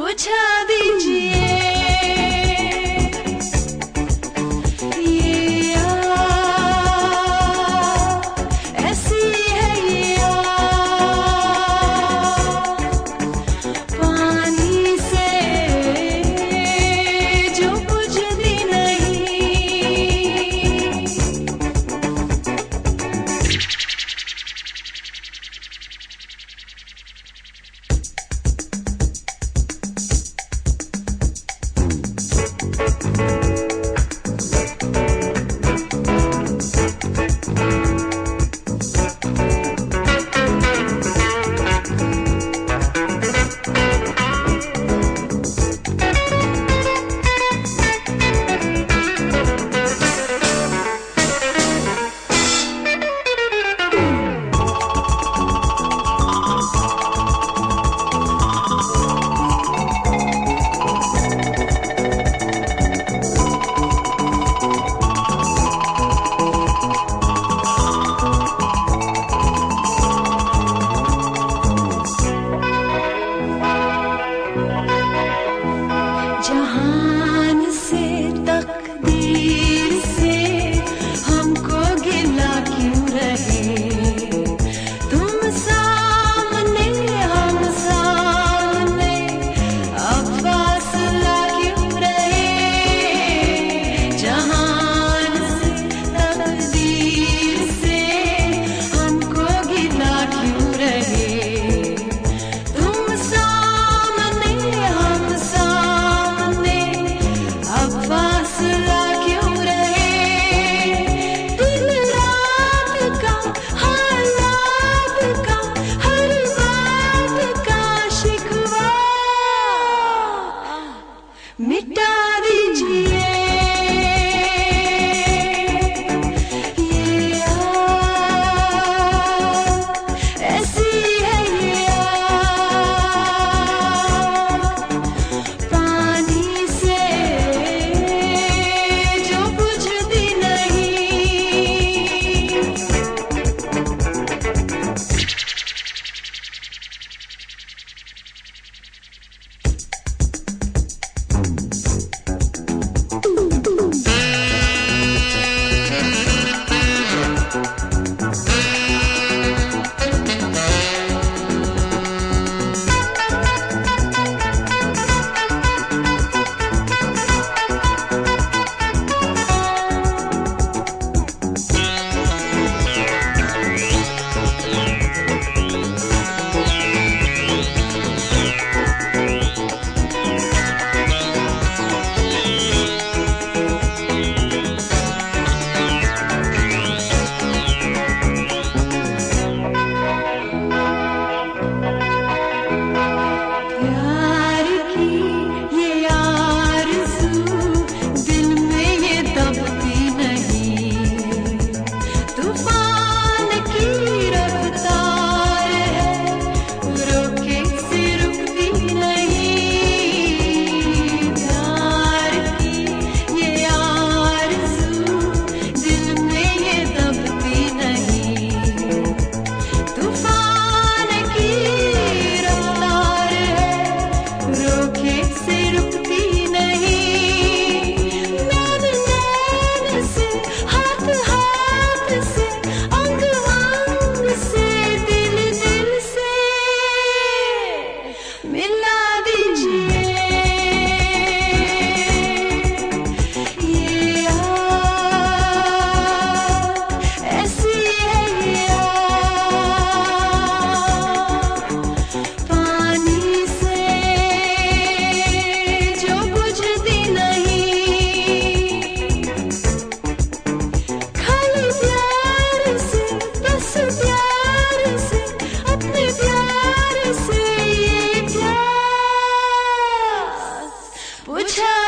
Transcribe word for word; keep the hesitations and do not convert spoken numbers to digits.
बुझा दीजिए ये आग, ऐसी है ये आग, पानी से जो बुझती नहीं। जहान से तकदीर से हमको गिला क्यों रहे, तुम सामने हम सामने अब फासला क्यों रहे। जहान से तकदीर से हमको गिला क्यों रहे, तुम सामने हम सामने अब फासला क्यों रहे। दिल रात का हालात का हर बात का शिकवा मिटा दीजिए ये आग, ऐसी है ये आग, पानी से जो बुझती नहीं। प्यार की ये आरज़ू दिल में ये दबती नहीं, तूफान की रफ्तार है रोके से रुकती नहीं। प्यार की ये आरज़ू दिल में ये दबती नहीं, तूफान की रफ्तार है रोके से रुकती नहीं। नैन नैन से हाथ हाथ से अंग अंग से दिल दिल से मिला दीजिए ये आग, ऐसी है ये आग, पानी से जो बुझती नहीं। खाली प्यार से बस प्यार से अपने प्यार से ये प्यास बुझा